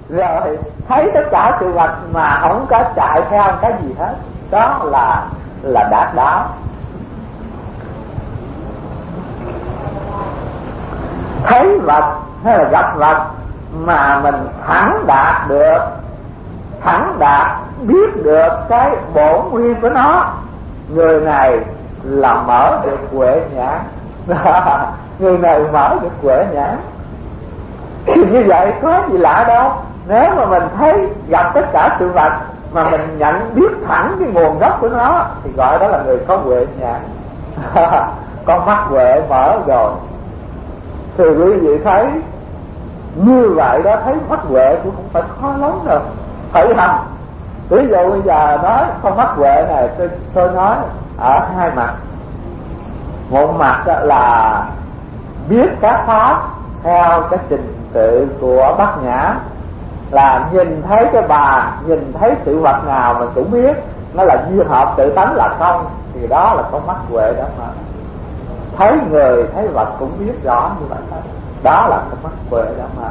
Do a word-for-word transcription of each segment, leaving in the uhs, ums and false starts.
rồi thấy tất cả sự vật mà không có chạy theo cái gì hết, đó là là đạt đạo. Thấy vật hay là gặp vật mà mình thẳng đạt được, thẳng đạt biết được cái bổn nguyên của nó, người này là mở được huệ nhãn. Người này mở được huệ nhãn. Thì như vậy có gì lạ đâu. Nếu mà mình thấy gặp tất cả sự vật mà mình nhận biết thẳng cái nguồn gốc của nó thì gọi đó là người có huệ nhãn. Con mắt huệ mở rồi. Thì quý vị thấy như vậy đó, thấy mắt huệ cũng không phải khó lắm đâu, phải không? Ví dụ bây giờ nói con mắt huệ này, tôi, tôi nói ở hai mặt. Một mặt là biết các pháp theo cái trình tự của Bát Nhã, là nhìn thấy cái bà, nhìn thấy sự vật nào mình cũng biết nó là duyên hợp tự tánh là không, thì đó là con mắt huệ đó mà. Thấy người thấy vật cũng biết rõ như vậy đó, đó là con mắt huệ đó mà.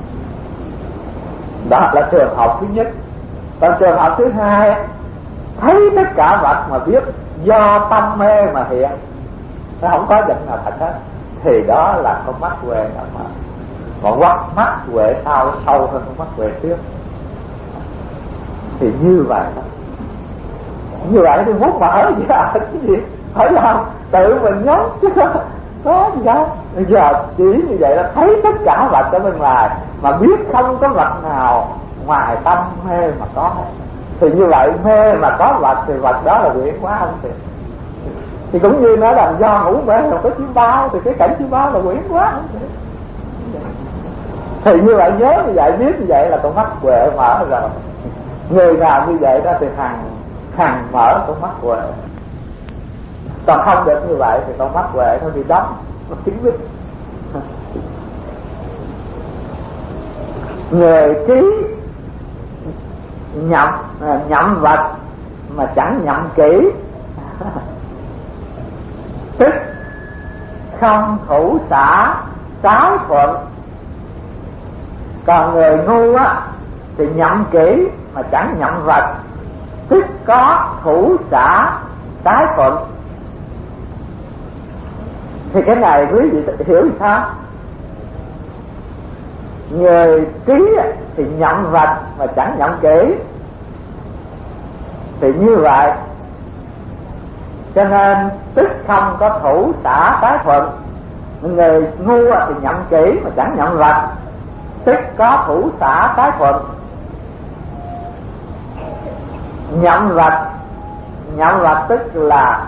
Đó là trường hợp thứ nhất. Còn trường hợp thứ hai, thấy tất cả vật mà biết do tâm mê mà hiện, nó không có vật nào thật hết, thì đó là con mắt huệ đó mà. Còn mắt mắt huệ sau sâu hơn con mắt huệ trước. Thì như vậy đó, như vậy thì muốn mở ra cái gì phải không? Tự mình nhớ chứ có gì đâu. Bây giờ chỉ như vậy là thấy tất cả vật ở bên ngoài mà biết không có vật nào ngoài tâm mê mà có. Thì như vậy mê mà có vật thì vật đó là quyển quá không thì. Thì cũng như nói là do ngủ mê mà có chim bao, thì cái cảnh chim bao là quyển quá không thì. Thì như vậy nhớ như vậy, biết như vậy là con mắt huệ mở rồi. Người nào như vậy đó thì hằng hằng mở con mắt huệ. Còn không được như vậy thì con mắt huệ nó bị đóng, nó kín mít. Người trí nhậm nhậm vật mà chẳng nhậm kỹ, tức không thủ xả trái thuận. Còn người ngu á thì nhậm kỹ mà chẳng nhậm vật, tức có thủ xả trái thuận. Thì cái này quý vị hiểu sao? Người trí thì nhậm vật mà chẳng nhậm kỹ, thì như vậy cho nên tức không có thủ xả trái thuận. Người ngu thì nhậm kỹ mà chẳng nhậm vật, tức có thủ xả trái thuận. Nhậm vật, nhậm vật tức là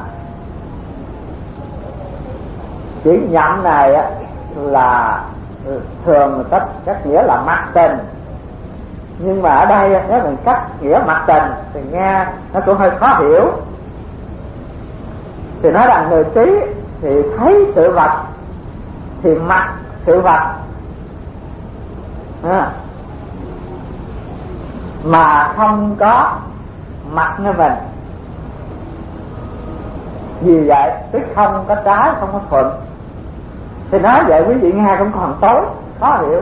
chữ nhậm này là thường người ta cách nghĩa là mặc tình, nhưng mà ở đây nếu mình cắt nghĩa mặc tình thì nghe nó cũng hơi khó hiểu. Thì nói rằng người trí thì thấy sự vật thì mặc sự vật à, mà không có mặc như mình. Vì vậy tức không có trái không có thuận. Thì nói vậy quý vị nghe cũng còn tối, khó hiểu.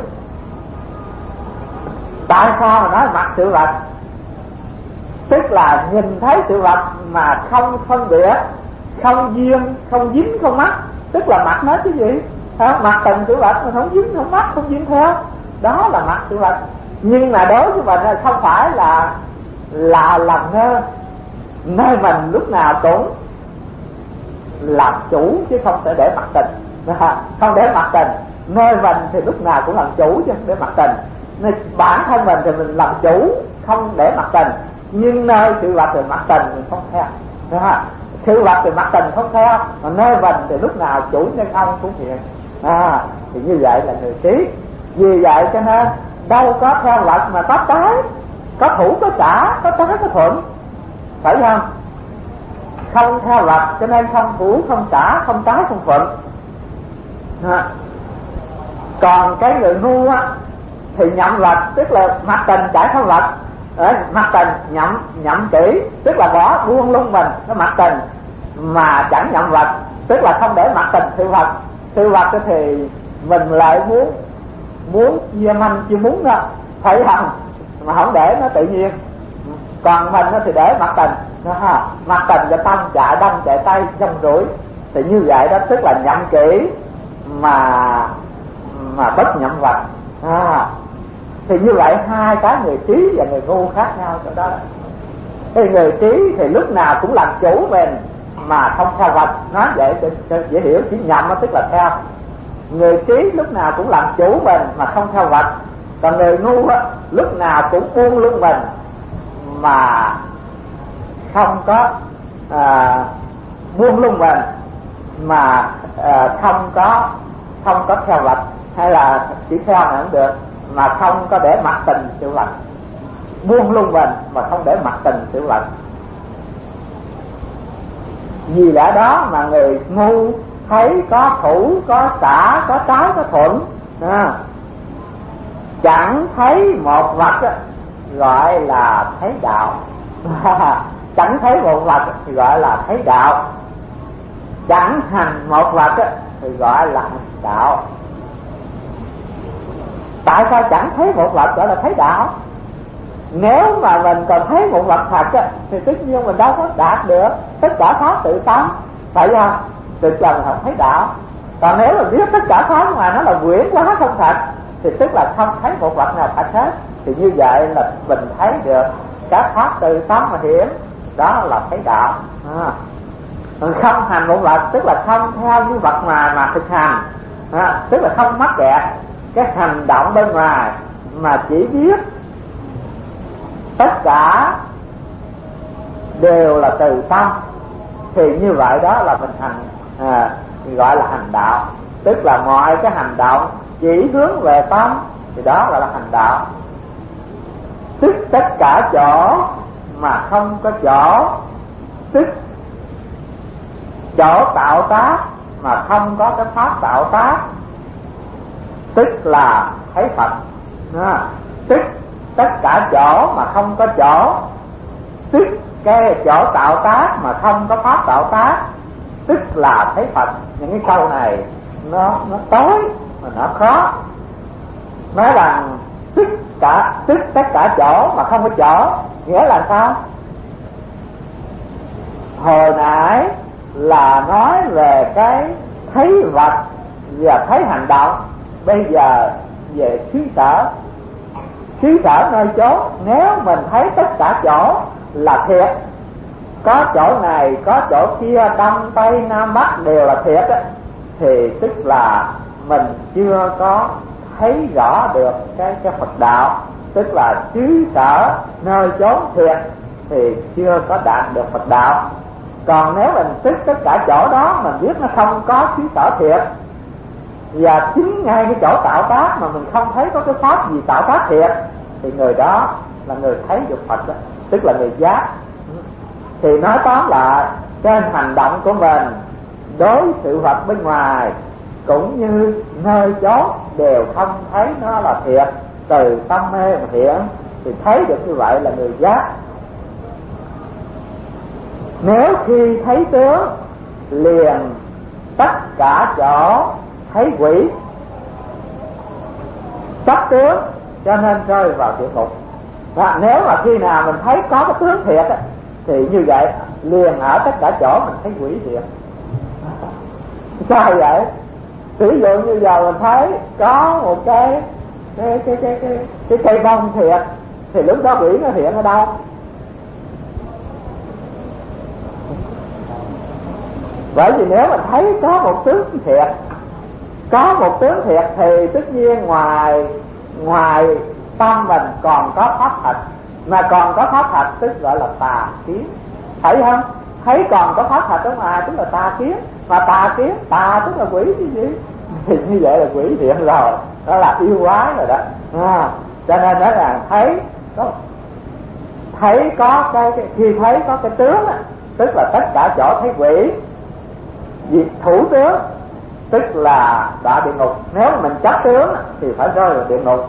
Tại sao mà nói mặc sự vật? Tức là nhìn thấy sự vật mà không phân biệt, không duyên, không dính, không mắc, tức là mặc nó chứ gì? Mặc tình sự vật mà không dính, không mắc, không duyên theo, đó là mặc sự vật. Nhưng mà đối với mình không phải là là làm ngơ, nơi mình lúc nào cũng làm chủ chứ không thể để mặc tình. Không để mặc tình, nơi mình thì lúc nào cũng làm chủ chứ không để mặc tình. Nên bản thân mình thì mình làm chủ, không để mặc tình, nhưng nơi sự vật thì mặc tình mình không theo. Sự vật thì mặc tình không theo, mà nơi mình thì lúc nào chủ nhân ông cũng hiện. À, thì như vậy là người trí. Vì vậy cho nên đâu có theo vật mà có trái, có thủ có xả, có trái có thuận, phải không? Không theo vật cho nên không thủ không xả, không trái không thuận. À. Còn cái người ngu á thì nhậm vật, tức là mặc tình chạy theo vật. Đấy, mặc tình nhậm nhậm kỹ, tức là bỏ buông lung mình, nó mặc tình mà chẳng nhậm vật, tức là không để mặc tình sự vật. Sự vật thì mình lại muốn muốn chia manh chia muốn đó, thấy không, mà không để nó tự nhiên. Còn mình nó thì để mặc tình, mặc tình cho tâm chạy đâm chạy tay trong rủi, thì như vậy đó tức là nhậm kỹ mà mà bất nhậm vật. À, thì như vậy hai cái người trí và người ngu khác nhau chỗ đó. Thì người trí thì lúc nào cũng làm chủ mình mà không theo vật, nói vậy cho, cho dễ hiểu, chỉ nhậm tức là theo. Người trí lúc nào cũng làm chủ mình mà không theo vật, còn người ngu á, lúc nào cũng buông lung mình mà không có à, buông lung mình mà à, không có không có theo vật, hay là chỉ theo là không được, mà không có để mặc tình sự vật. Buông lung mình mà không để mặc tình sự vật. Vì lẽ đó mà người ngu thấy có thủ, có xả, có trái, có thuận, à, chẳng thấy một vật á, gọi là thấy đạo. Chẳng thấy một vật thì gọi là thấy đạo. Chẳng hành một vật á, thì gọi là hành đạo. Tại sao chẳng thấy một vật gọi là thấy đạo? Nếu mà mình còn thấy một vật thật á, thì tất nhiên mình đâu có đạt được tất cả pháp tự tánh, phải không? Từ trần không thấy đạo. Còn nếu mà biết tất cả pháp mà nó là quyển quá không thật, thì tức là không thấy một vật nào thật hết. Thì như vậy là mình thấy được các pháp tự tánh mà hiển, đó là thấy đạo. À, không hành một vật tức là không theo như vật mà mà thực hành, à, tức là không mắc kẹt cái hành động bên ngoài, mà chỉ biết tất cả đều là từ tâm. Thì như vậy đó là mình hành, à, gọi là hành đạo. Tức là mọi cái hành động chỉ hướng về tâm thì đó là, là hành đạo. Tức tất cả chỗ mà không có chỗ, tức chỗ tạo tác mà không có cái pháp tạo tác, tức là thấy Phật. À, tức tất cả chỗ mà không có chỗ, tức cái chỗ tạo tác mà không có pháp tạo tác, tức là thấy Phật. Những cái câu này nó nó tối mà nó khó. Nói rằng tức cả tức tất cả chỗ mà không có chỗ, nghĩa là sao? Hồi nãy là nói về cái thấy vật và thấy hành động, bây giờ về xứ sở. Xứ sở nơi chốn, nếu mình thấy tất cả chỗ là thiệt, có chỗ này có chỗ kia, đông tây nam bắc đều là thiệt á, thì tức là mình chưa có thấy rõ được cái cái Phật đạo. Tức là xứ sở nơi chốn thiệt thì chưa có đạt được Phật đạo. Còn nếu mình tức tất cả chỗ đó, mình biết nó không có xứ sở thiệt, và chính ngay cái chỗ tạo tác mà mình không thấy có cái pháp gì tạo tác thiệt, thì người đó là người thấy được Phật đó, tức là người giác. Thì nói tóm lại, trên hành động của mình đối sự vật bên ngoài cũng như nơi chốn đều không thấy nó là thiệt, từ tâm mê mà thiện, thì thấy được như vậy là người giác. Nếu khi thấy tướng liền tất cả chỗ thấy quỷ, chấp tướng cho nên rơi vào địa ngục. Và nếu mà khi nào mình thấy có cái tướng thiệt á, thì như vậy liền ở tất cả chỗ mình thấy quỷ thiệt. Sao vậy? Ví dụ như giờ mình thấy có một cái cái cái cái cái, cái cây bông thiệt, thì lúc đó quỷ nó hiện ở đâu? Bởi vì nếu mình thấy có một tướng thiệt, có một tướng thiệt thì tất nhiên ngoài ngoài tâm mình còn có pháp thật, mà còn có pháp thật tức gọi là tà kiến, thấy không? Thấy còn có pháp thật ở ngoài tức là tà kiến, mà tà kiến, tà tức là quỷ chứ gì? Thì như vậy là quỷ hiện rồi, đó là yêu quái rồi đó. À, cho nên nói là thấy có thấy có cái, cái khi thấy có cái tướng á, tức là tất cả chỗ thấy quỷ. Vì thủ tướng tức là đọa địa ngục. Nếu mình chấp tướng thì phải rơi vào địa ngục.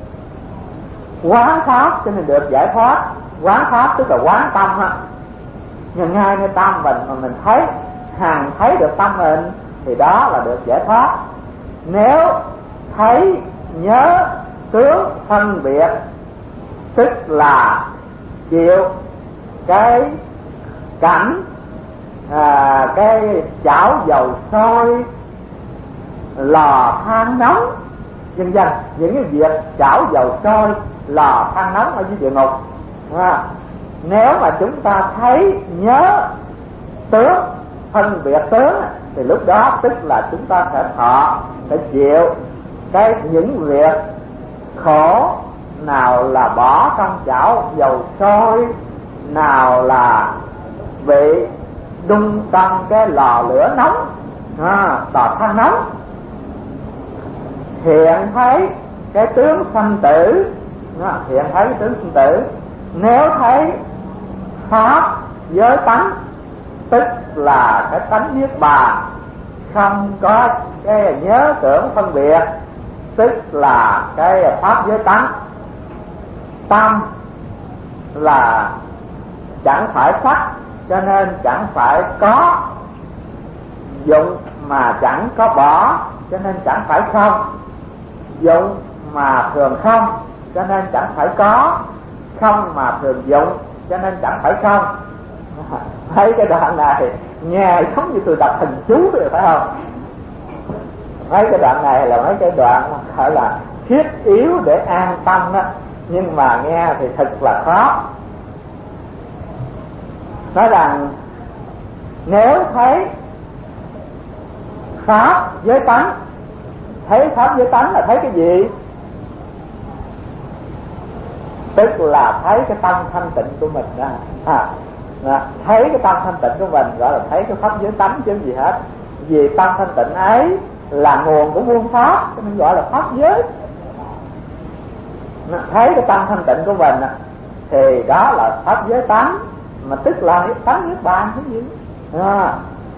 Quán pháp cho nên được giải thoát. Quán pháp tức là quán tâm á, nhưng ngay nơi tâm mình mà mình thấy, hằng thấy được tâm mình, thì đó là được giải thoát. Nếu thấy nhớ tướng phân biệt, tức là chịu cái cảnh, à, cái chảo dầu sôi, lò than nóng, vân vân. Những cái việc chảo dầu sôi, lò than nóng ở dưới địa ngục, à, nếu mà chúng ta thấy nhớ tướng phân biệt tướng thì lúc đó tức là chúng ta sẽ thọ, sẽ chịu cái những việc khổ, nào là bỏ trong chảo dầu sôi, nào là bị đun trong cái lò lửa nóng, à, lò than nóng. Hiện thấy cái tướng sanh tử, à, hiện thấy cái tướng sanh tử. Nếu thấy pháp giới tánh, tức là cái tánh niết bàn, không có cái nhớ tưởng phân biệt, tức là cái pháp giới tánh. Tâm là chẳng phải sắc, cho nên chẳng phải có. Dụng mà chẳng có bỏ, cho nên chẳng phải không. Dụng mà thường không, cho nên chẳng phải có. Không mà thường dụng, cho nên chẳng phải không. Thấy cái đoạn này nghe giống như tôi đọc thần chú rồi phải không? Mấy cái đoạn này là mấy cái đoạn gọi là thiết yếu để an tâm đó, nhưng mà nghe thì thật là khó. Nói rằng nếu thấy pháp giới tánh, thấy pháp giới tánh là thấy cái gì? Tức là thấy cái tâm thanh tịnh của mình đó, à, đó. Thấy cái tâm thanh tịnh của mình gọi là thấy cái pháp giới tánh chứ gì hết. Vì tâm thanh tịnh ấy là nguồn của muôn pháp, cho nên gọi là pháp giới. Thấy cái tâm thanh tịnh của mình thì đó là pháp giới tánh, mà tức là tánh niết bàn cái gì, à.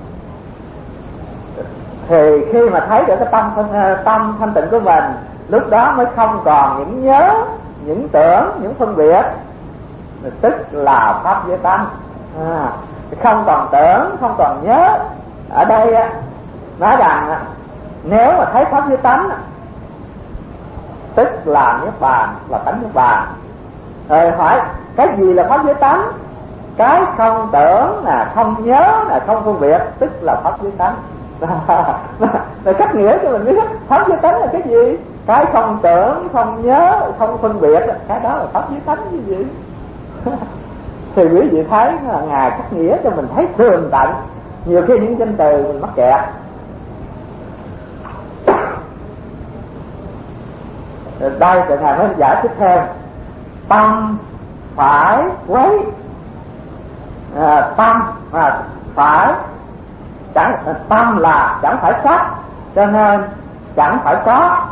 Thì khi mà thấy được cái tâm tâm thanh tịnh của mình, lúc đó mới không còn những nhớ, những tưởng, những phân biệt, tức là pháp giới tánh, à. Không còn tưởng, không còn nhớ. Ở đây nói rằng nếu mà thấy pháp giới tánh, tức là niết bàn, là tánh niết bàn. Rồi hỏi cái gì là pháp giới tánh? Cái không tưởng nè, không nhớ nè, không phân biệt, tức là pháp giới tánh. Rồi cách nghĩa cho mình biết pháp giới tánh là cái gì? Cái không tưởng, không nhớ, không phân biệt, cái đó là pháp giới tánh cái gì? Thì quý vị thấy là Ngài cách nghĩa cho mình thấy tường tận. Nhiều khi những danh từ mình mắc kẹt. Đây thì Ngài mới giải thích thêm. Tâm phải quấy, à, tâm à, phải chẳng, tâm là chẳng phải sắc, cho nên chẳng phải có.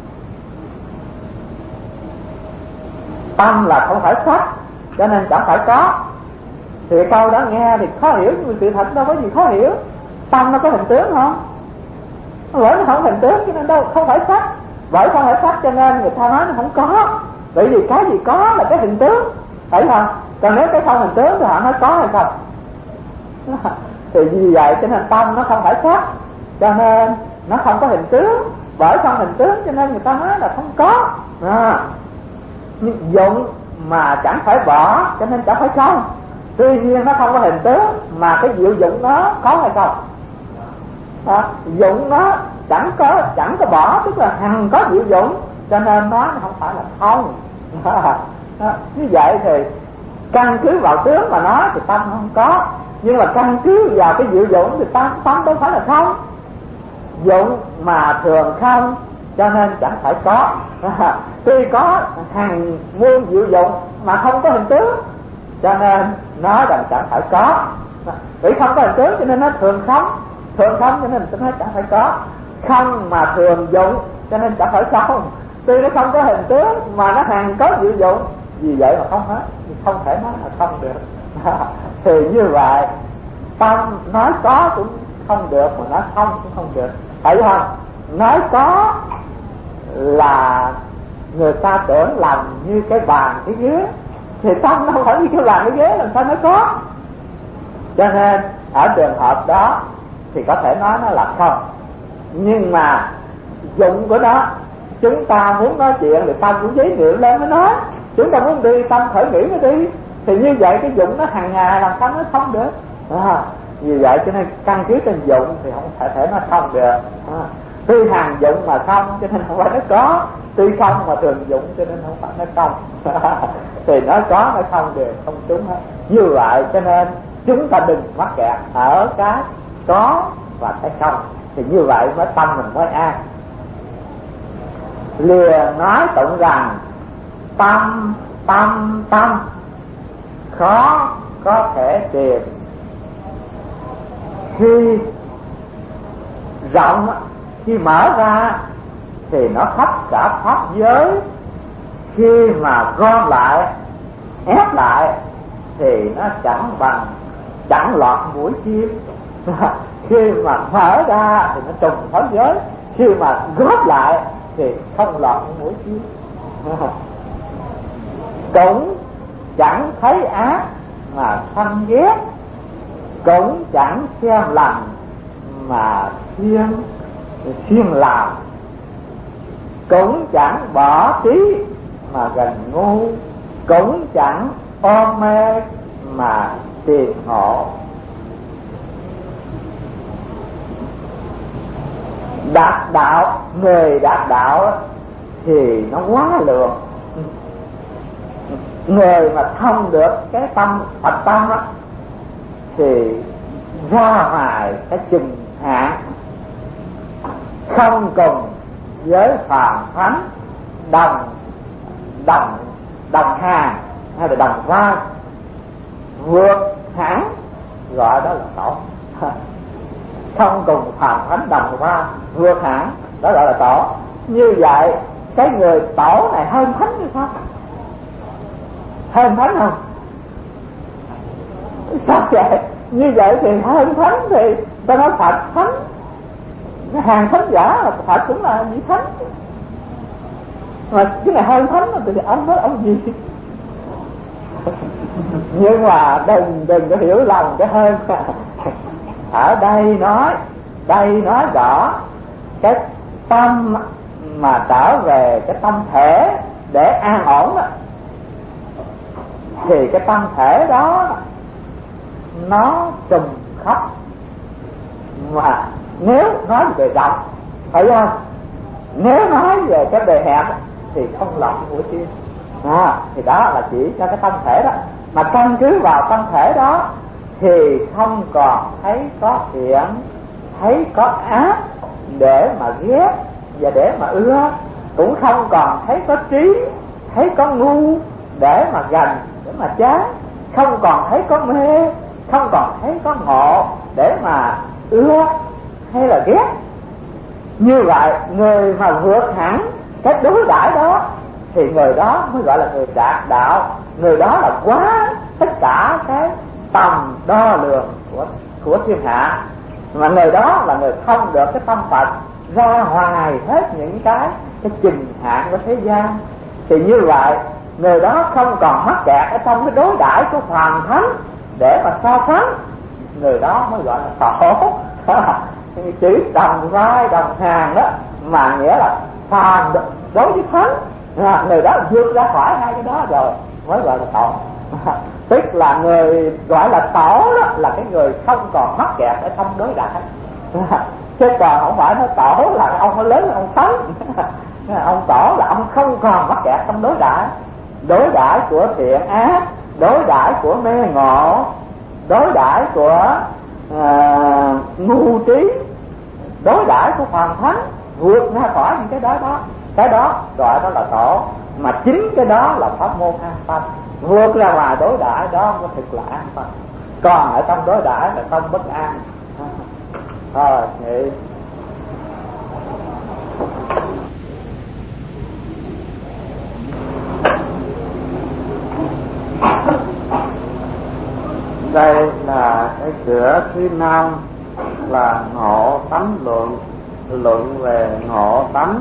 Tâm là không phải sắc, cho nên chẳng phải có. Thì câu đó nghe thì khó hiểu, nhưng mà sự thật đâu có gì khó hiểu. Tâm nó có hình tướng không? Lỗi nó không hình tướng cho nên đâu không phải sắc. Bởi không phải sắc cho nên người ta nói nó không có. Bởi vì cái gì có là cái hình tướng, phải không? Còn nếu cái không hình tướng thì họ nói có hay không? Thì vì vậy cho nên tâm nó không phải sắc, cho nên nó không có hình tướng. Bởi không hình tướng cho nên người ta nói là không có, à. Nhưng dụng mà chẳng phải bỏ, cho nên chẳng phải không. Tuy nhiên nó không có hình tướng, mà cái diệu dụng nó có hay không? À, dụng nó chẳng có chẳng có bỏ, tức là hằng có diệu dụng, cho nên nó không phải là không. À, à, như vậy thì căn cứ vào tướng mà nói thì tâm không có, nhưng mà căn cứ vào cái diệu dụng thì tâm tâm đâu phải là không. Dụng mà thường không, cho nên chẳng phải có. À, tuy có hàng muôn diệu dụng mà không có hình tướng, cho nên nó rằng chẳng phải có. Vì không có hình tướng cho nên nó thường không, thường không cho nên nó chẳng phải có. Không mà thường dụng cho nên chẳng phải không. Tuy nó không có hình tướng mà nó hàng có diệu dụng, vì vậy mà không hết, không thể nói là không được. Thì như vậy tâm nói có cũng không được, mà nói không cũng không được, phải không? Nói có là người ta tưởng làm như cái bàn cái ghế, thì tâm nó không phải như cái bàn cái ghế, làm sao nó có. Cho nên ở trường hợp đó thì có thể nói nó là không, nhưng mà dụng của nó Chúng ta muốn nói chuyện thì tâm cũng giấy niệm lên mới nói. Chúng ta muốn đi tâm khởi nghĩ mới đi. Thì như vậy cái dụng nó hàng ngày làm sao nó không được à, như vậy cho nên căn cứ trên dụng thì không thể thể nó không được à, tuy hàng dụng mà không cho nên không phải nó có, tuy không mà thường dụng cho nên không phải nó không thì nó có nó không đều không trúng hết. Như vậy cho nên chúng ta đừng mắc kẹt ở cái có và cái không, thì như vậy mới tâm mình mới an. Liền nói tụng rằng tâm tâm tâm khó có thể tìm, khi rộng khi mở ra thì nó khắp cả pháp giới, khi mà gom lại ép lại thì nó chẳng bằng chẳng lọt mũi chim khi mà mở ra thì nó trùng pháp giới, khi mà góp lại thì không lọt mũi chim cũng chẳng thấy ác mà sanh ghét, cũng chẳng xem lành mà siêng siêng làm, cũng chẳng bỏ trí mà gần ngu, cũng chẳng ôm mê mà tìm ngộ. Đạt đạo, người đạt đạo thì nó quá lượng. Người mà thông được cái tâm Phật tâm đó thì ra ngoài cái chừng hạn không cùng với phàm thánh đồng đồng đồng hàng hay là đồng vai, vượt hẳn gọi đó là tổ không cùng phàm thánh đồng vai vượt hẳn đó gọi là tổ. Như vậy cái người tổ này hơn thánh như sao? Hơn thánh không? Sao vậy? Như vậy thì hơn thánh thì ta nói Phật thánh, hàng thánh giả là Phật cũng là vị thánh, mà cái này hơn thánh thì ông nói ông gì? Nhưng mà đừng đừng có hiểu lầm cái hơn. Ở đây nói đây nói rõ cái tâm mà trở về cái tâm thể để an ổn đó, thì cái tâm thể đó nó trùng khắp. Mà nếu nói về rộng phải không, nếu nói về cái bề hẹp thì không lọt mũi chim à, thì đó là chỉ cho cái tâm thể đó. Mà căn cứ vào tâm thể đó thì không còn thấy có thiện, thấy có ác để mà ghét và để mà ưa, cũng không còn thấy có trí, thấy có ngu để mà gần, để mà chán, không còn thấy có mê, không còn thấy có ngộ để mà ưa hay là ghét. Như vậy người mà vượt hẳn cái đối đãi đó thì người đó mới gọi là người đạt đạo. Người đó là quá tất cả cái tầm đo lường của của thiên hạ, mà người đó là người thông được cái tâm Phật ra ngoài hết những cái cái trình hạn của thế gian. Thì như vậy người đó không còn mắc kẹt ở trong cái đối đãi của phàm thánh để mà so sánh. Người đó mới gọi là tổ. Chữ đồng vai đồng hàng đó mà nghĩa là phàm đối với thánh, người đó vượt ra khỏi hai cái đó rồi mới gọi là tổ. Tức là người gọi là tổ đó là cái người không còn mắc kẹt ở trong đối đãi, chứ còn không phải nói tổ là ông lớn ông thánh. Ông tổ là ông không còn mắc kẹt trong đối đãi, đối đãi của thiện ác, đối đãi của mê ngộ, đối đãi của uh, ngu trí, đối đãi của phàm thánh, vượt ra khỏi những cái đó đó, cái đó gọi đó là tổ. Mà chính cái đó là pháp môn an tâm, vượt ra ngoài đối đãi đó mới thực là an tâm, còn ở trong đối đãi là tâm bất an. Thôi vậy đây là cái cửa thứ năm là ngộ tánh luận, luận về ngộ tánh.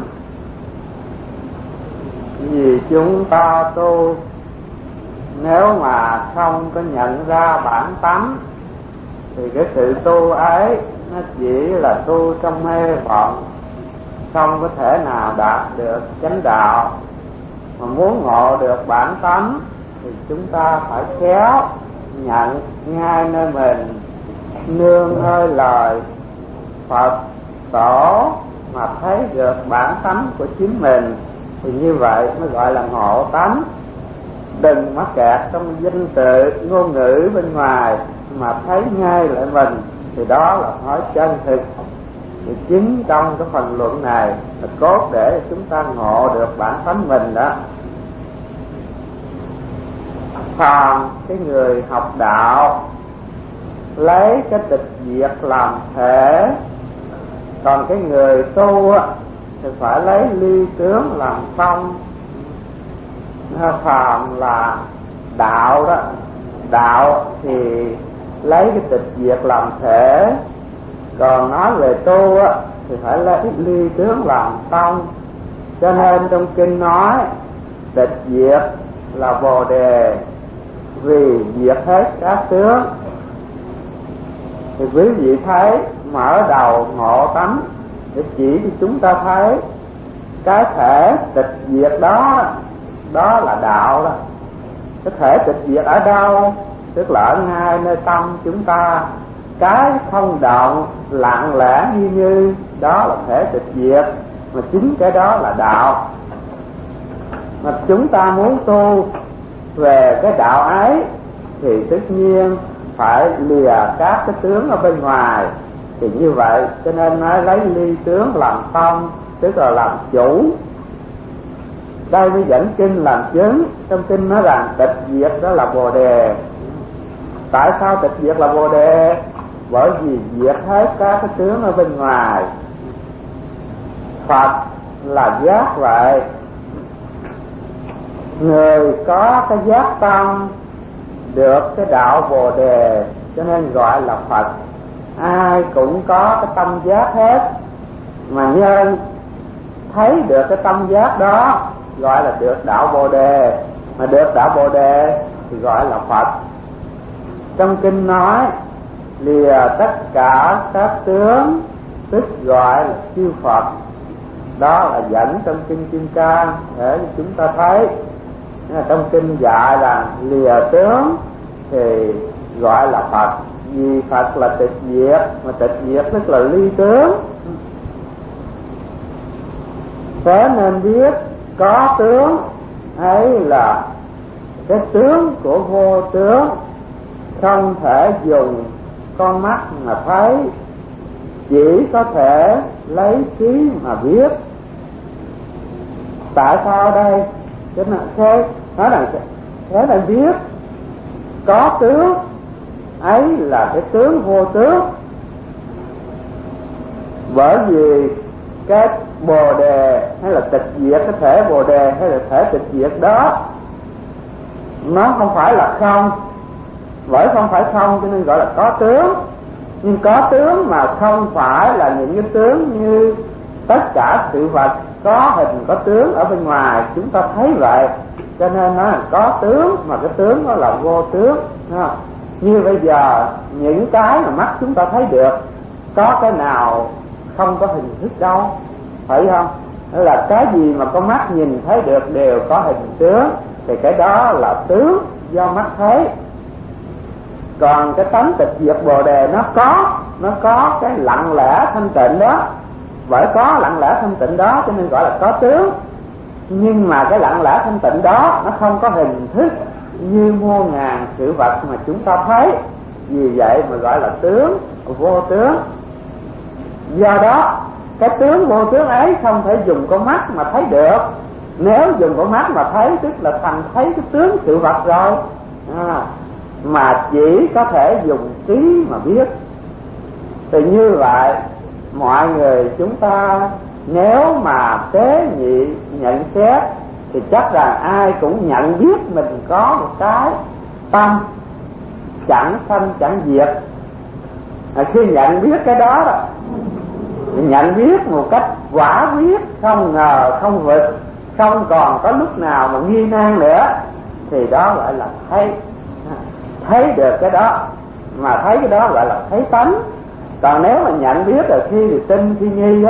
Vì chúng ta tu nếu mà không có nhận ra bản tánh thì cái sự tu ấy nó chỉ là tu trong mê vọng, không có thể nào đạt được chánh đạo. Mà muốn ngộ được bản tánh thì chúng ta phải khéo nhận ngay nơi mình, nương nơi lời Phật Tổ mà thấy được bản tánh của chính mình, thì như vậy mới gọi là ngộ tánh. Đừng mắc kẹt trong danh tự ngôn ngữ bên ngoài mà thấy ngay lại mình, thì đó là nói chân thực. Thì chính trong cái phần luận này là cốt để chúng ta ngộ được bản tánh mình đó. Còn cái người học đạo lấy cái tịch diệt làm thể, còn cái người tu thì phải lấy ly tướng làm phong. Phàm là đạo đó, đạo thì lấy cái tịch diệt làm thể, còn nói về tu thì phải lấy ly tướng làm tông. Cho nên trong kinh nói tịch diệt là bồ đề, vì diệt hết các tướng. Thì quý vị thấy mở đầu ngộ tánh để chỉ cho chúng ta thấy cái thể tịch diệt đó, đó là đạo đó. Cái thể tịch diệt ở đâu? Tức là ở ngay nơi tâm chúng ta, cái không động lặng lẽ như như, đó là thể tịch diệt. Mà chính cái đó là đạo. Mà chúng ta muốn tu về cái đạo ấy thì tất nhiên phải lìa các cái tướng ở bên ngoài. Thì như vậy cho nên nói lấy ly tướng làm tông, tức là làm chủ. Đây mới dẫn kinh làm chứng. Trong kinh nói rằng tịch diệt đó là bồ đề. Tại sao tịch diệt là bồ đề? Bởi vì diệt hết các cái tướng ở bên ngoài. Phật là giác vậy. Người có cái giác tâm được cái đạo bồ đề cho nên gọi là Phật. Ai cũng có cái tâm giác hết, mà nhân thấy được cái tâm giác đó gọi là được đạo bồ đề, mà được đạo bồ đề thì gọi là Phật. Trong kinh nói lìa tất cả các tướng tức gọi là chư Phật. Đó là dẫn trong kinh Kim Cang để chúng ta thấy. Trong kinh dạy là lìa tướng thì gọi là Phật, vì Phật là tịch diệt, mà tịch diệt tức là ly tướng. Thế nên biết có tướng ấy là cái tướng của vô tướng, không thể dùng con mắt mà thấy, chỉ có thể lấy trí mà biết. Tại sao đây? Cho nên thế nói rằng thế là biết có tướng ấy là cái tướng vô tướng. Bởi vì cái bồ đề hay là tịch diệt, cái thể bồ đề hay là thể tịch diệt đó nó không phải là không. Bởi không phải không cho nên gọi là có tướng. Nhưng có tướng mà không phải là những cái tướng như tất cả sự vật có hình có tướng ở bên ngoài chúng ta thấy vậy. Cho nên nó là có tướng, mà cái tướng đó là vô tướng. Như bây giờ những cái mà mắt chúng ta thấy được, có cái nào không có hình thức đâu, phải không? Đó là cái gì mà con mắt nhìn thấy được đều có hình tướng, thì cái đó là tướng do mắt thấy. Còn cái tánh tịch diệt bồ đề nó có, nó có cái lặng lẽ thanh tịnh đó. Bởi có lặng lẽ thanh tịnh đó cho nên gọi là có tướng. Nhưng mà cái lặng lẽ thanh tịnh đó nó không có hình thức như muôn ngàn sự vật mà chúng ta thấy. Vì vậy mà gọi là tướng vô tướng. Do đó cái tướng vô tướng ấy không thể dùng con mắt mà thấy được. Nếu dùng con mắt mà thấy tức là thành thấy cái tướng sự vật rồi, à, mà chỉ có thể dùng trí mà biết. Thì như vậy mọi người chúng ta nếu mà tế nhị nhận xét thì chắc rằng ai cũng nhận biết mình có một cái tâm chẳng sanh chẳng diệt. À, khi nhận biết cái đó, đó nhận biết một cách quả quyết, không ngờ không vực, không còn có lúc nào mà nghi nan nữa, thì đó gọi là thấy. Thấy được cái đó, mà thấy cái đó gọi là thấy tánh. Còn nếu mà nhận biết rồi khi thì tin khi nghi á,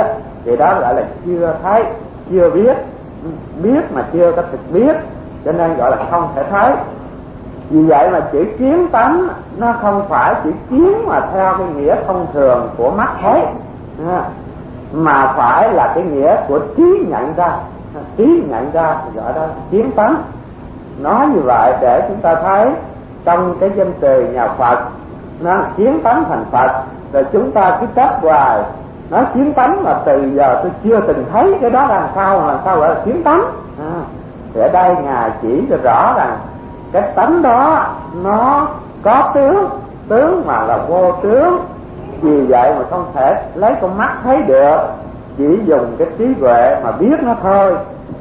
thì đó gọi là chưa thấy, chưa biết. Biết mà chưa có thực biết, cho nên gọi là không thể thấy. Vì vậy mà chữ kiến tánh nó không phải chữ kiến mà theo cái nghĩa thông thường của mắt thấy, mà phải là cái nghĩa của trí nhận ra. Trí nhận ra thì gọi đó kiến tánh. Nói như vậy để chúng ta thấy trong cái danh từ nhà Phật nó kiến tánh thành Phật, rồi chúng ta cứ chấp hoài nói kiến tánh mà từ giờ tôi chưa từng thấy cái đó làm sao mà làm sao gọi là kiến tánh. À, thì ở đây Ngài chỉ cho rõ rằng cái tánh đó nó có tướng, tướng mà là vô tướng, vì vậy mà không thể lấy con mắt thấy được, chỉ dùng cái trí huệ mà biết nó thôi.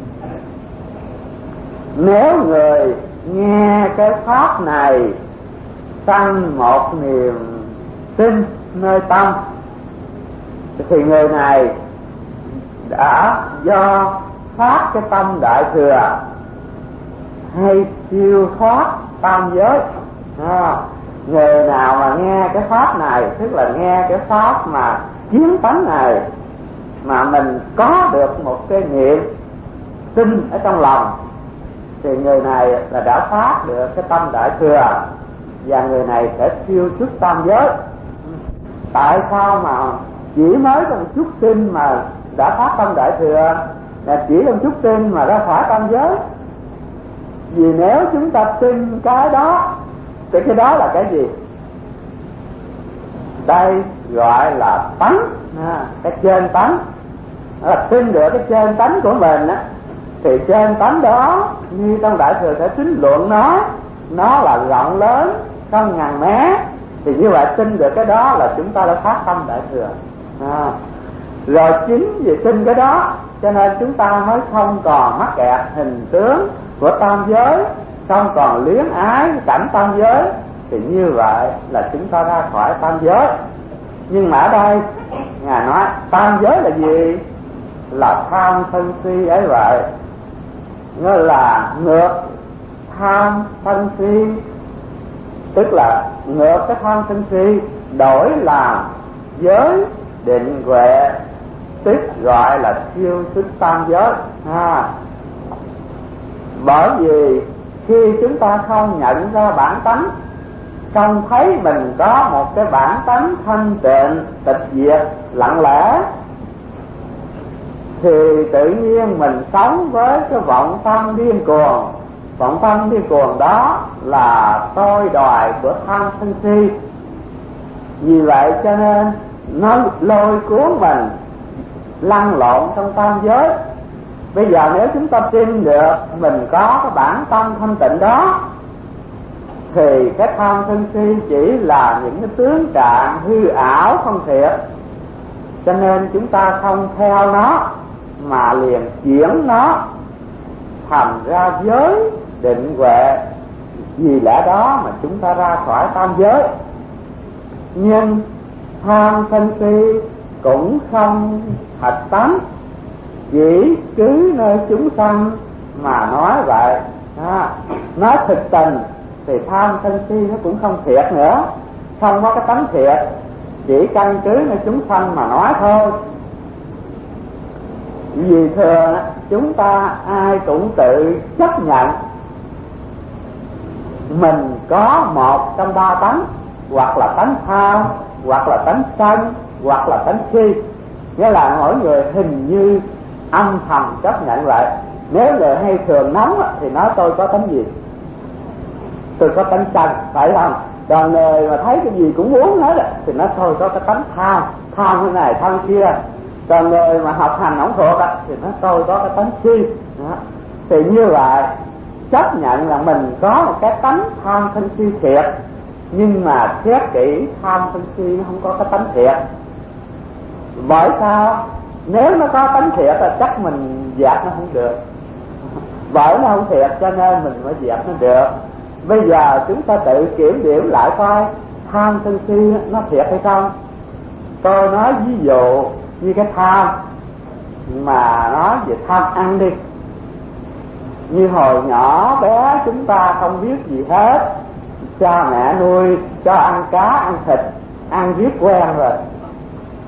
Nếu người nghe cái pháp này sanh một niềm tin nơi tâm, thì người này đã do phát cái tâm đại thừa hay siêu thoát tam giới. À, người nào mà nghe cái pháp này, tức là nghe cái pháp mà kiến tánh này, mà mình có được một cái niệm tin ở trong lòng, thì người này là đã phát được cái tâm đại thừa, và người này sẽ siêu xuất tam giới. Tại sao mà chỉ mới có một chút tin mà đã phát tâm đại thừa, là chỉ một chút tin mà ra khỏi tam giới? Vì nếu chúng ta tin cái đó thì cái đó là cái gì? Đây gọi là tánh, à, cái trên tánh. Đó là tin được cái trên tánh của mình á, thì trên tánh đó như trong đại thừa sẽ tính luận nó, nó là rộng lớn không ngàn mé, thì như vậy tin được cái đó là chúng ta đã phát tâm đại thừa. À, rồi chính vì tin cái đó cho nên chúng ta mới không còn mắc kẹt hình tướng của tam giới, không còn luyến ái cảnh tam giới, thì như vậy là chúng ta ra khỏi tam giới. Nhưng mà ở đây Ngài nói tam giới là gì? Là tham sân si ấy vậy. Nó là ngược tham sân si, tức là ngược cái tham sân si, đổi làm giới định huệ, tức gọi là siêu xuất tam giới. À, bởi vì khi chúng ta không nhận ra bản tánh, không thấy mình có một cái bản tánh thanh tịnh tịch diệt lặng lẽ, thì tự nhiên mình sống với cái vọng tâm điên cuồng. Vọng tâm điên cuồng đó là tôi đòi của tham sân si. Vì vậy cho nên nó lôi cuốn mình lăn lộn trong tam giới. Bây giờ nếu chúng ta tin được mình có cái bản tâm thanh tịnh đó, thì cái tham sân si chỉ là những cái tướng trạng hư ảo không thiệt, cho nên chúng ta không theo nó mà liền chuyển nó thành ra giới định huệ. Vì lẽ đó mà chúng ta ra khỏi tam giới. Nhưng tham sân si cũng không thật tánh, chỉ cứ nơi chúng sanh mà nói vậy. À, nói thực tình thì tham sân si nó cũng không thiệt nữa, không có cái tánh thiệt, chỉ căn cứ nơi chúng sanh mà nói thôi. Vì thường chúng ta ai cũng tự chấp nhận mình có một trong ba tánh, hoặc là tánh tham, hoặc là tánh sân, hoặc là tánh si. Nghĩa là mỗi người hình như âm thầm chấp nhận vậy. Nếu người hay thường nóng thì nói tôi có tánh gì? Tôi có tánh sân, phải không? Còn người mà thấy cái gì cũng muốn hết thì nói thôi có cái tánh tham, tham cái này tham kia. Còn người mà học hành ổng thuộc thì nói tôi có cái tánh si. Đó. Thì như vậy chấp nhận là mình có một cái tánh tham sân si thiệt, nhưng mà xét kỹ tham sân si nó không có cái tánh thiệt. Bởi sao? Nếu nó có tánh thiệt là chắc mình dẹp nó không được. Bởi nó không thiệt cho nên mình mới dẹp nó được. Bây giờ chúng ta tự kiểm điểm lại coi tham sân si nó thiệt hay không. Tôi nói ví dụ như cái tham mà nói về tham ăn đi. Như hồi nhỏ bé chúng ta không biết gì hết, cha mẹ nuôi cho ăn cá ăn thịt, ăn riết quen rồi.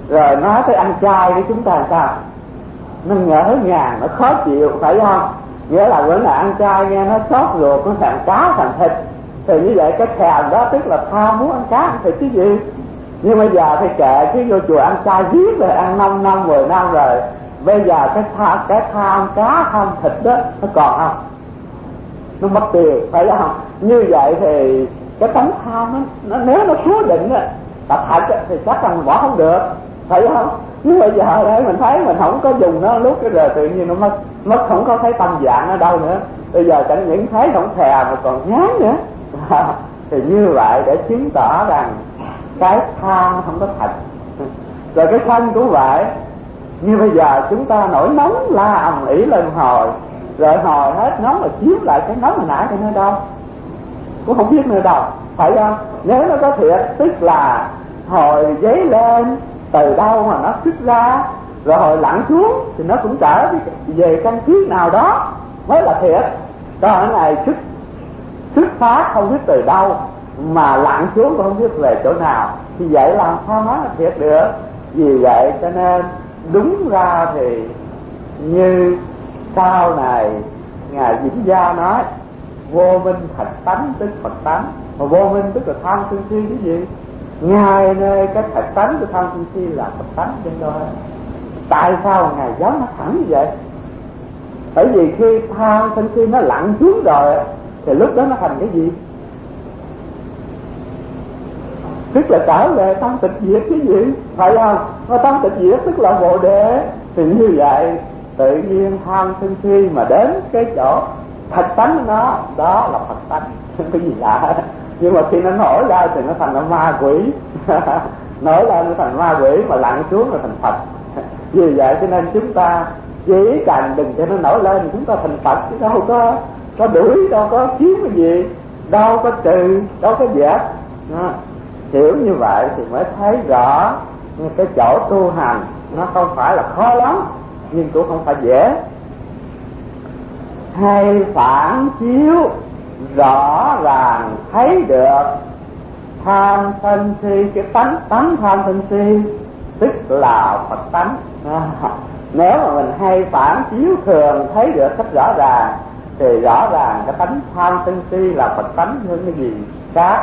Rồi nói tới ăn chay với chúng ta sao? Nó ngỡ ngàng, nó khó chịu, phải không? Nghĩa là bữa nào ăn chay nghe nó xót ruột, nó thèm cá thèm thịt. Thì như vậy cái thèm đó tức là tham muốn ăn cá ăn thịt chứ gì. Nhưng bây giờ thì kệ, chứ vô chùa ăn chay riết rồi, ăn năm năm mười năm rồi, bây giờ cái tham cái tham cá tham thịt đó nó còn không? Nó mất tiền, phải không? Như vậy thì cái tánh tham nó, nó nếu nó cố định á, tập thật thì chắc rằng bỏ không được, phải không? Nhưng bây giờ đây mình thấy mình không có dùng nó lúc cái rồi tự nhiên nó mất, mất không có thấy tâm dạng ở đâu nữa. Bây giờ chẳng những thấy không thèm mà còn ngán nữa. Thì như vậy để chứng tỏ rằng cái tham không có thật. Rồi cái sân cũng vậy. Như bây giờ chúng ta nổi nóng la ầm ĩ lên hồi, rồi hồi hết nóng là chiếu lại cái nóng hồi nãy thì nơi đâu cũng không biết nơi đâu, phải không? Nếu nó có thiệt tức là hồi giấy lên từ đâu mà nó xuất ra, rồi hồi lặn xuống thì nó cũng trở về căn cứ nào đó mới là thiệt. Còn cái này xuất xuất phát không biết từ đâu mà lặn xuống cũng không biết về chỗ nào, thì vậy làm sao nói là thiệt được. Vì vậy cho nên đúng ra thì như sau này ngài Vĩnh Gia nói, vô minh thạch tánh tức Phật tánh. Mà vô minh tức là tham sân si cái gì? Ngài nơi cái thạch tánh của tham sân si là Phật tánh trên đó. Tại sao ngài giáo nó thẳng như vậy? Bởi vì khi tham sân si nó lặn xuống rồi thì lúc đó nó thành cái gì? Tức là trở về tâm tịch diệt cái gì, phải không? Mà tâm tịch diệt tức là Bồ Đề. Thì như vậy tự nhiên tham sân si mà đến cái chỗ thật tánh nó, đó là Phật tánh. Cái gì lạ. Nhưng mà khi nó nổi ra thì nó thành là ma quỷ. Nổi ra nó thành ma quỷ, mà lặn xuống là thành Phật. Vì vậy cho nên chúng ta chỉ cần đừng cho nó nổi lên thì chúng ta thành Phật, chứ đâu có có đuổi, đâu có kiếm cái gì, đâu có trừ, đâu có dẹp. Hiểu như vậy thì mới thấy rõ cái chỗ tu hành nó không phải là khó lắm, nhưng cũng không phải dễ. Hay phản chiếu rõ ràng thấy được tham sân si, cái tánh tánh tham sân si tức là Phật tánh. À, nếu mà mình hay phản chiếu thường thấy được cách rõ ràng thì rõ ràng cái tánh tham sân si là Phật tánh hơn cái gì khác.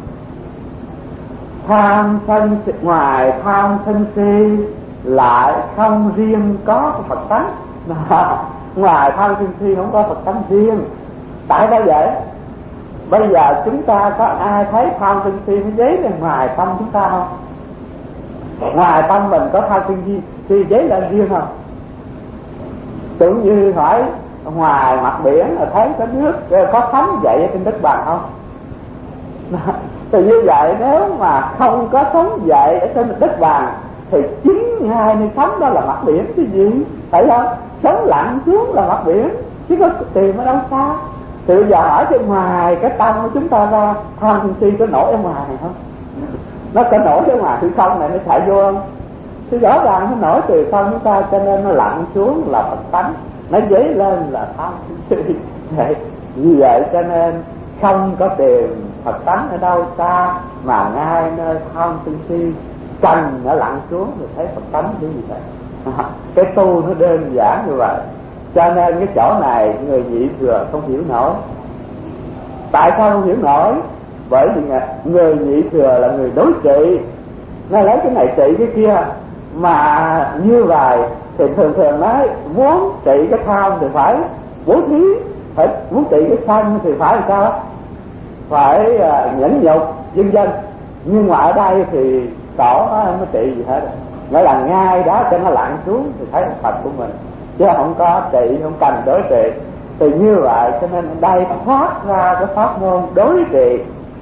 Tham sân si, ngoài tham sân si lại không riêng có Phật tánh. Ngoài tham sân si không có Phật tánh riêng. Tại sao vậy? Bây giờ chúng ta có ai thấy tham sân si nó giấy lên ngoài tâm chúng ta không? Ngoài tâm mình có tham sân si, si giấy lên riêng không? Tưởng như hỏi ngoài mặt biển là thấy có nước, có sóng dậy ở trên đất bằng không? Thì như vậy nếu mà không có sóng dậy ở trên đất vàng thì chính hai nơi sóng đó là mặt biển cái gì, phải không? Sóng lặn xuống là mặt biển, chứ có tìm ở đâu xa. Thì bây giờ hỏi cho ngoài cái tâm của chúng ta ra, tham sân si có nổi ở ngoài này không? Nó có nổi ở ngoài từ không này nó chạy vô không? Thì rõ ràng nó nổi từ không chúng ta, cho nên nó lặn xuống là Phật tánh, nó dấy lên là tham sân si. Vì vậy cho nên không có tìm Phật tánh ở đâu xa, mà ngay nơi tham sân si cần nó lặn xuống rồi thấy Phật tánh cái gì vậy. Cái tu nó đơn giản như vậy. Cho nên cái chỗ này người nhị thừa không hiểu nổi. Tại sao không hiểu nổi? Bởi vì người nhị thừa là người đối trị, nó lấy cái này trị cái kia. Mà như vậy thì thường thường nói muốn trị cái tham thì phải bố thí, phải muốn trị cái sân thì phải làm sao? Phải uh, nhẫn nhục vân vân. Nhưng mà ở đây thì tổ nó không có trị gì hết, nghĩa là ngay đó cho nó lặn xuống thì thấy Phật của mình, chứ không có trị, không cần đối trị. Thì như vậy cho nên đây thoát ra cái pháp môn đối trị.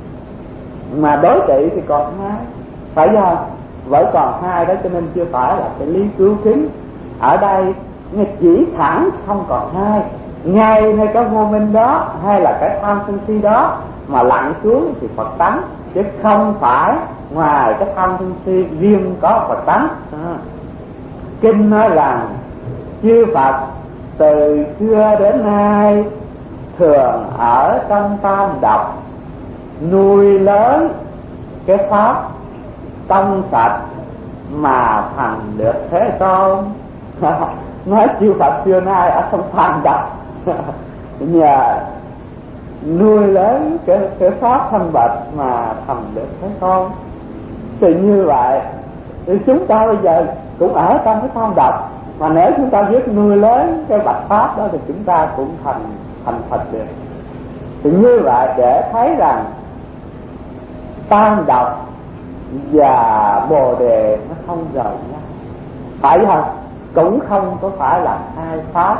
Mà đối trị thì còn hai, phải không? Vẫn còn hai đó, cho nên chưa phải là cái lý cứu kính. Ở đây chỉ thẳng không còn hai, ngay nơi cái vô minh đó hay là cái tham sân si đó mà lặn xuống thì Phật tánh, chứ không phải ngoài cái tham sân si riêng có Phật tánh. À. Kinh nói rằng chư Phật từ xưa đến nay thường ở trong tam độc nuôi lớn cái pháp trong sạch mà thành được Thế Tôn. Nói chư Phật xưa nay ở trong thành đập nhờ nuôi lớn cái, cái pháp thanh bạch mà thành được Thế Tôn. Thì như vậy thì chúng ta bây giờ cũng ở trong cái tham độc, mà nếu chúng ta biết nuôi lớn cái bạch pháp đó thì chúng ta cũng thành thành Phật được. Thì như vậy để thấy rằng tam độc và bồ đề nó không rời nhau, phải không? Cũng không có phải là hai pháp.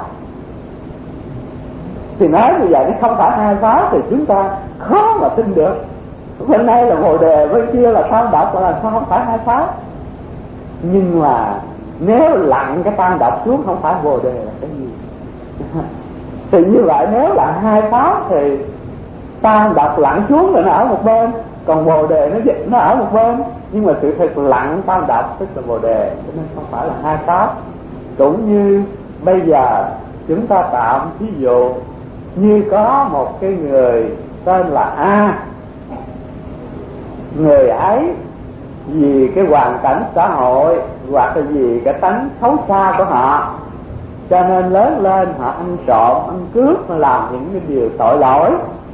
Thì nói như vậy nó không phải hai pháp thì chúng ta khó mà tin được. Bên đây là bồ đề, bên kia là tam độc, là sao không phải hai pháp? Nhưng mà nếu lặn cái tam độc xuống không phải bồ đề là cái gì? Thì như vậy nếu là hai pháp thì tam độc lặn xuống rồi nó ở một bên, còn bồ đề nó nó ở một bên. Nhưng mà sự thật lặn tam độc tức là bồ đề, cho nên không phải là hai pháp. Cũng như bây giờ chúng ta tạm ví dụ như có một cái người tên là A. Người ấy vì cái hoàn cảnh xã hội hoặc là vì cái tánh xấu xa của họ, cho nên lớn lên họ ăn trộm, ăn cướp, làm những cái điều tội lỗi.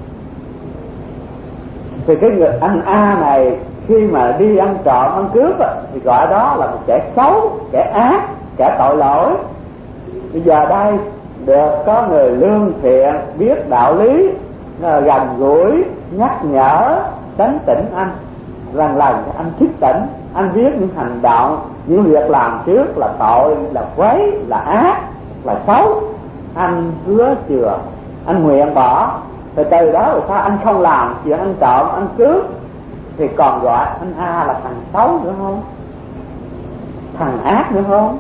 Thì cái người anh A này khi mà đi ăn trộm, ăn cướp thì gọi đó là một kẻ xấu, kẻ ác, kẻ tội lỗi. Bây giờ đây được có người lương thiện, biết đạo lý, gần gũi, nhắc nhở, đánh tỉnh anh, rằng là anh thức tỉnh, anh biết những hành động, những việc làm trước là tội, là quấy, là ác, là xấu, anh hứa chừa, anh nguyện bỏ. Thì từ đó rồi sao anh không làm chuyện ăn trộm, ăn cướp, thì còn gọi anh A là thằng xấu nữa không? Thằng ác nữa không?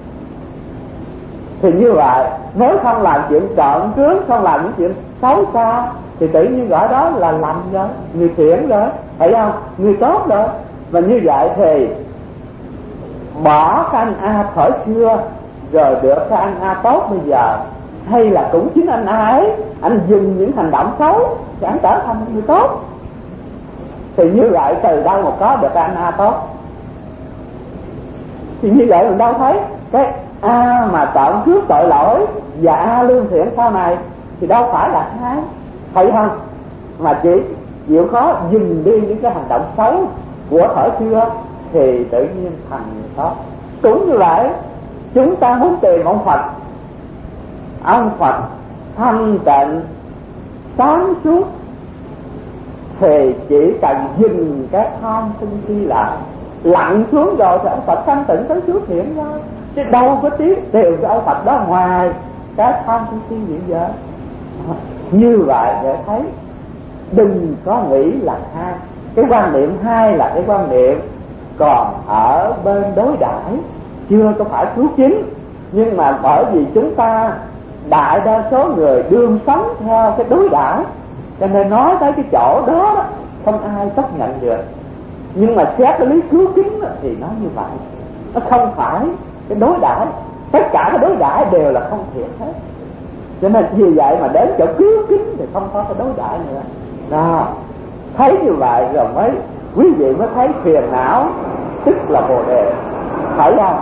Thì như vậy nếu không làm chuyện trộm cướp, không làm những chuyện xấu xa thì tự nhiên gọi đó là lành rồi, người thiện rồi, phải không? Người tốt rồi. Và như vậy thì bỏ cái anh A khỏi xưa rồi được cái anh A tốt bây giờ, hay là cũng chính anh A ấy, anh dừng những hành động xấu thì anh trở thành người tốt. Thì như vậy từ đâu mà có được cái anh A tốt? Thì như vậy mình đâu thấy cái A mà trộm cướp tội lỗi và A lương thiện sau này thì đâu phải là hai, phải không? Mà chỉ chịu khó dừng đi những cái hành động xấu của thời xưa thì tự nhiên thành người tốt. Cũng như vậy, chúng ta muốn tìm ông Phật, ông Phật thanh tịnh sáng suốt thì chỉ cần dừng cái tham sân si lại, lặn xuống rồi thì ông Phật thanh tịnh tới xuất hiện ra. Chứ đâu có tiếc đều cho ông Phật đó ngoài cái tham sân si hiện giờ. Như vậy để thấy đừng có nghĩ là hai. Cái quan niệm hai là cái quan niệm còn ở bên đối đãi, chưa có phải cứu chính. Nhưng mà bởi vì chúng ta đại đa số người đương sống theo cái đối đãi, cho nên nói tới cái chỗ đó, đó không ai chấp nhận được. Nhưng mà xét cái lý cứu chính thì nói như vậy, nó không phải cái đối đãi. Tất cả cái đối đãi đều là không thiện hết. Cho nên vì vậy mà đến chỗ cứu chính thì không có cái đối đãi nữa. Đó, thấy như vậy rồi mới quý vị mới thấy phiền não tức là bồ đề, phải không?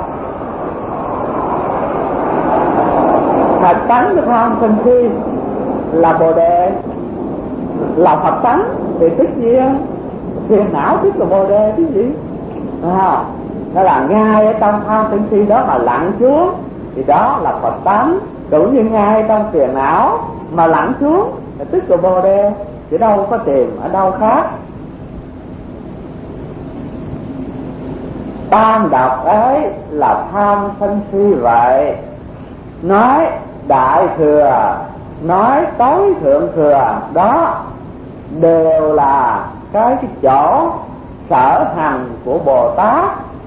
Thật tánh của tham sân si là bồ đề, là Phật tánh thì tất nhiên phiền não tức là bồ đề chứ gì? À, nó là ngay ở trong tham sân si đó mà lặn xuống thì đó là Phật tánh. Cũng như ngay trong phiền não mà lặn xuống thì tức là bồ đề, chứ đâu có tìm ở đâu khác. Tam độc ấy là tham sân si vậy. Nói đại thừa, nói tối thượng thừa, đó đều là cái, cái chỗ sở hành của Bồ Tát.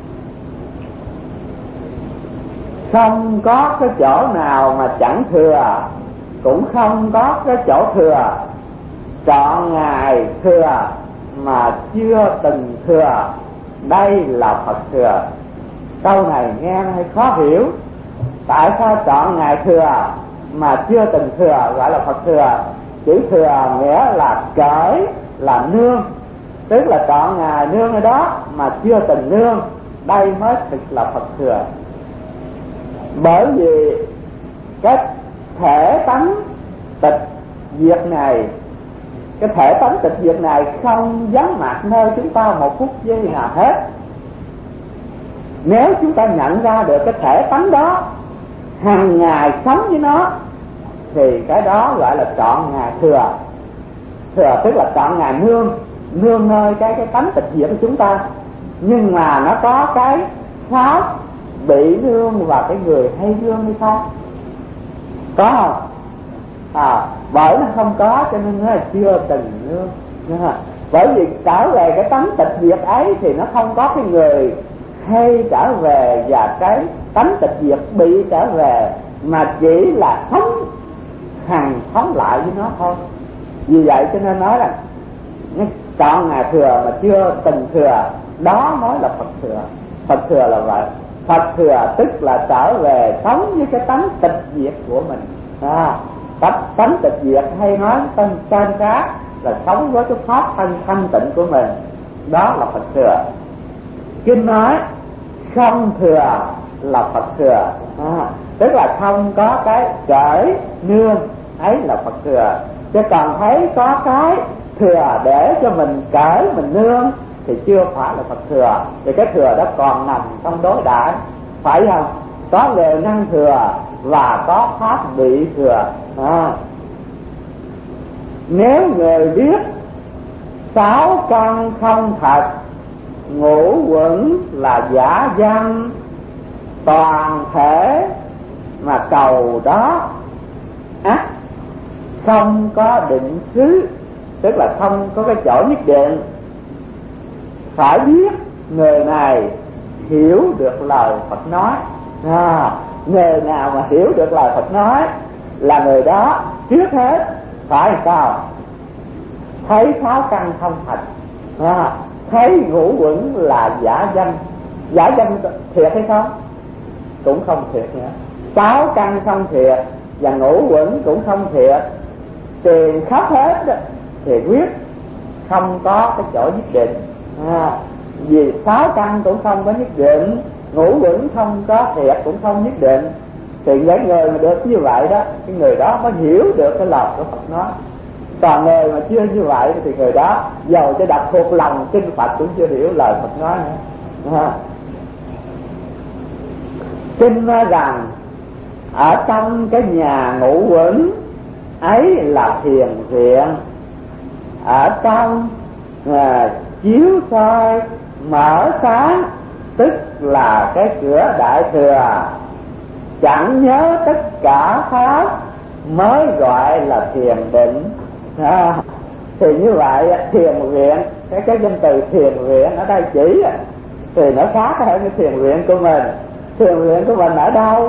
Không có cái chỗ nào mà chẳng thừa, cũng không có cái chỗ thừa. Trọn ngày thừa mà chưa từng thừa, đây là Phật thừa. Câu này nghe hơi khó hiểu. Tại sao trọn ngày thừa mà chưa từng thừa gọi là Phật thừa? Chữ thừa nghĩa là cởi, là nương, tức là trọn ngày nương ở đó mà chưa từng nương đây mới thực là Phật thừa. Bởi vì cái thể tánh tịch diệt này, cái thể tánh tịch diệt này không vắng mặt nơi chúng ta một phút giây nào hết. Nếu chúng ta nhận ra được cái thể tánh đó, hàng ngày sống với nó, thì cái đó gọi là trọn ngày thừa. Thừa tức là trọn ngày nương nương nơi cái cái tánh tịch diệt của chúng ta. Nhưng mà nó có cái pháp bị nương và cái người hay nương hay không? Có không? À, bởi nó không có cho nên nó là chưa từng nương. Bởi vì trở về cái tánh tịch diệt ấy thì nó không có cái người hay trở về và cái tánh tịch diệt bị trở về, mà chỉ là sống hằng sống lại với nó thôi. Vì vậy cho nên nói là chọn ngày thừa mà chưa từng thừa, đó mới là Phật thừa. Phật thừa là vậy. Phật thừa tức là trở về sống với cái tánh tịch diệt của mình. À, tánh tịch diệt hay nói tên tên khác là sống với cái pháp thân thanh tịnh của mình, đó là Phật thừa. Kinh nói không thừa là Phật thừa, à, tức là không có cái cởi nương ấy là Phật thừa. Chứ còn thấy có cái thừa để cho mình cởi mình nương thì chưa phải là Phật thừa. Thì cái thừa đó còn nằm trong đối đãi, phải không? Có lời năng thừa và có pháp bị thừa. À, nếu người biết sáu căn không thật, ngũ quẩn là giả danh, toàn thể mà cầu đó ắt không có định xứ, tức là không có cái chỗ nhất định. Phải biết người này hiểu được lời Phật nói. À, người nào mà hiểu được lời Phật nói là người đó trước hết phải sao? Thấy sáu căn không thật, à, thấy ngũ quẩn là giả danh. Giả danh thiệt hay không? Cũng không thiệt nữa. Sáu căn không thiệt và ngũ quẩn cũng không thiệt, tiền khắp hết đó, thì quyết không có cái chỗ nhất định. À, vì sáu căn cũng không có nhất định, ngũ quẩn không có thiệt cũng không nhất định, thì những người mà được như vậy đó, cái người đó mới hiểu được cái lời của Phật nói. Còn người mà chưa như vậy thì người đó dầu cho đọc thuộc lòng kinh Phật cũng chưa hiểu lời Phật nói nữa. À, kinh nói rằng ở trong cái nhà ngũ quẩn ấy là thiền viện, ở trong à, chiếu soi mở sáng tức là cái cửa đại thừa, chẳng nhớ tất cả pháp mới gọi là thiền định. À, thì như vậy thiền viện, cái cái danh từ thiền viện ở đây chỉ thì nó khác hơn cái thiền viện của mình. Thiền viện của mình ở đâu?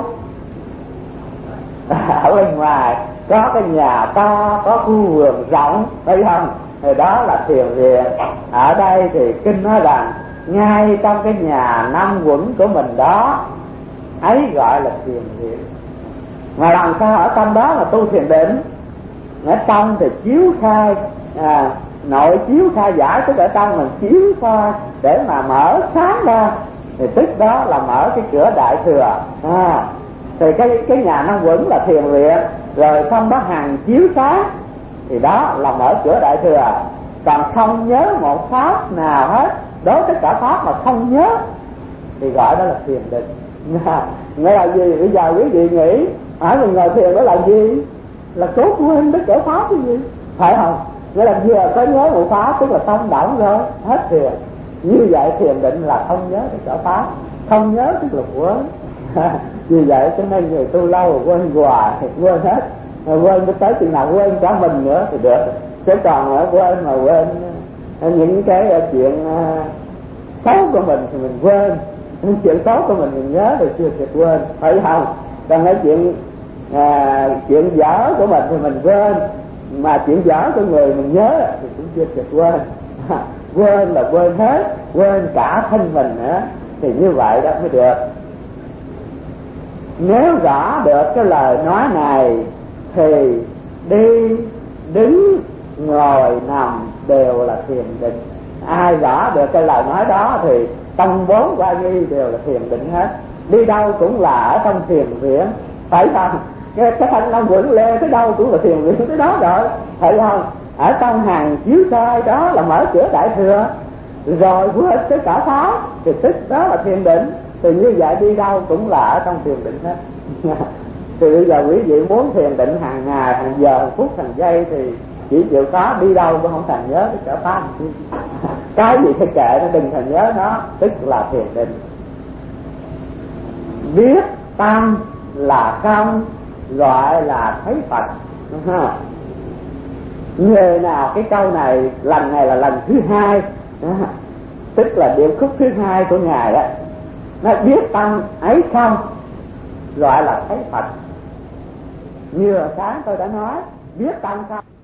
Ở bên ngoài có cái nhà to, có khu vườn rộng, thấy không? Thì đó là thiền viện. Ở đây thì kinh nói rằng ngay trong cái nhà năm quẩn của mình đó, ấy gọi là thiền viện. Mà làm sao ở trong đó mà tu thiền định? Ở trong thì chiếu khai, à, nội chiếu khai giải, tức ở trong mình chiếu soi để mà mở sáng ra, thì tức đó là mở cái cửa đại thừa. À, thì cái cái nhà năm quẩn là thiền viện, rồi xong đó hàng chiếu sáng, thì đó là mở cửa đại thừa. Còn không nhớ một pháp nào hết, đối tất cả pháp mà không nhớ thì gọi đó là thiền định. Nghĩa là gì? Bây giờ quý vị nghĩ hỏi mình ngồi thiền đó là gì? Là cố quên tất cả pháp cái gì, phải không? Nghĩa là vừa có nhớ một pháp tức là tâm động rồi, hết thiền. Như vậy thiền định là không nhớ tất cả pháp, không nhớ tức là quên. Vì vậy cho nên người tu lâu quên hoài, quên hết, quên tới chừng nào quên cả mình nữa thì được. Chứ còn ở quên mà quên những cái chuyện xấu của mình thì mình quên, những chuyện xấu của mình mình nhớ rồi chưa kịp quên, phải không? Còn cái chuyện à, chuyện dở của mình thì mình quên, mà chuyện dở của người mình nhớ thì cũng chưa kịp quên. Quên là quên hết, quên cả thân mình nữa, thì như vậy đó mới được. Nếu rõ được cái lời nói này thì đi, đứng, ngồi, nằm đều là thiền định. Ai rõ được cái lời nói đó thì trong bốn qua nghi đều là thiền định hết, đi đâu cũng là ở trong thiền viện, phải không? Cái, cái thanh long quẩn lê tới đâu cũng là thiền viện tới đó rồi, phải không? Ở trong hàng chiếu soi đó là mở cửa đại thừa, rồi quên cái cả pháo thì tức đó là thiền định. Thì như vậy đi đâu cũng là ở trong thiền định hết. Thì bây giờ quý vị muốn thiền định hàng ngày, hàng giờ, hàng phút, hàng giây thì chỉ chịu có, đi đâu cũng không thành nhớ cái cả pháo. Cái gì thì kệ nó, đừng thành nhớ nó, tức là thiền định. Biết tâm là không gọi là thấy Phật. Người nào cái câu này lần này là lần thứ hai, tức là điệp khúc thứ hai của ngài á, nó biết tâm ấy không gọi là thấy Phật. Như sáng tôi đã nói, biết tâm không